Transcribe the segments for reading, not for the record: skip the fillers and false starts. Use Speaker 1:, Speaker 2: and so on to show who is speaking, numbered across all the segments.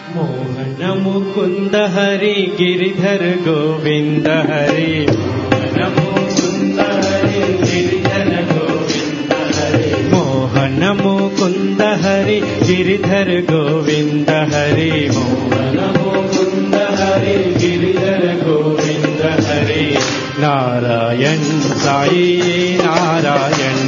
Speaker 1: Mohan Mukund Hari Giridhar Govind Hari Mohan Mukund Hari Giridhar Govind Hari Mohan Mukund Hari Giridhar Govind Hari Narayan Sai Narayan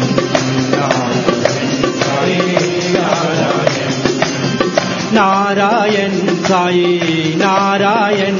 Speaker 1: Narayan Sai Narayan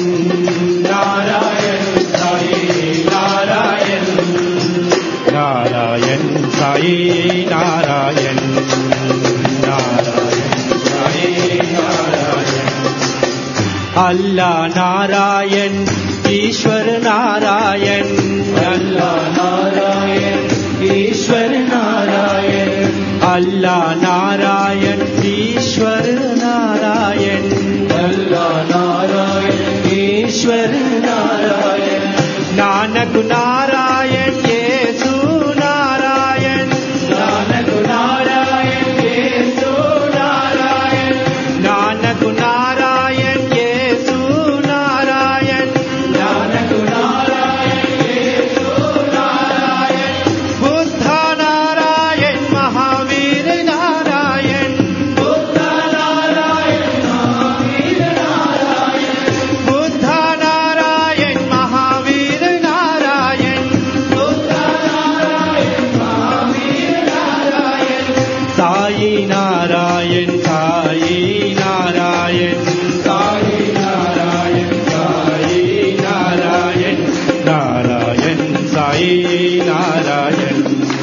Speaker 1: Narayan Sai Narayan Narayan Sai Narayan Narayan Sai Narayan Allah Narayan Ishwar Narayan Allah Narayan Ishwar Narayan Allah Narayan Ishwar Narayan Allah Narayan Ishwar Narayan Nanak Narayan Yesu Narayan Nanak Narayan Yesu Narayan Nanak Narayan Yesu Narayan Nanak Narayan Yesu Narayan Buddha Narayan Mahavir Narayan Buddha Narayan Mahavir Narayan Buddha Narayan Mahavir Narayan Buddha Narayan Mahavir Narayan Sai Narayan Sai Narayan Sai Narayan Sai Narayan Narayan Sai Narayan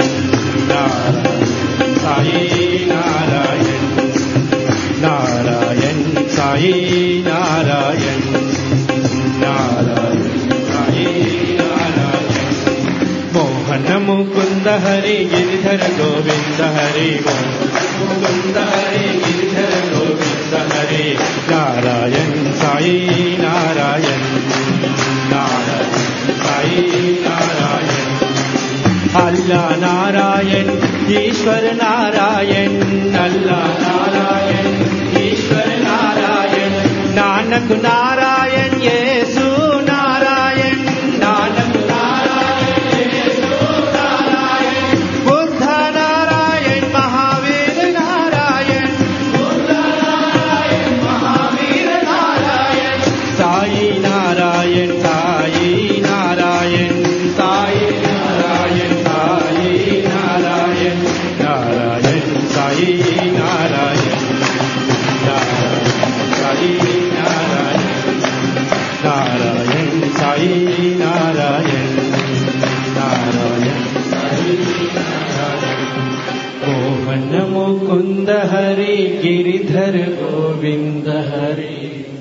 Speaker 1: Narayan Sai Narayan Narayan Sai Narayan Narayan Sai Narayan Mohan Mukund Hari Giridhar Govind Hari Mukund Hari Giridhar Govind Hari Narayan Sai Narayan Narayan Sai Narayan Allah Narayan Ishwar Narayan Allah Narayan Ishwar Narayan Nanak Narayan Yesu Narayan Nanak Narayan Yesu Narayan Buddha Narayan Mahavir Narayan Buddha Narayan Mahavir Narayan Sai Narayan Sai Narayan Sai Narayan Sai Narayan Narayan Sai Narayan Narayan Sai Narayan Narayan Sai Narayan Narayan Sai Narayan Mohan Mukund Hari Giridhar Govind Hari.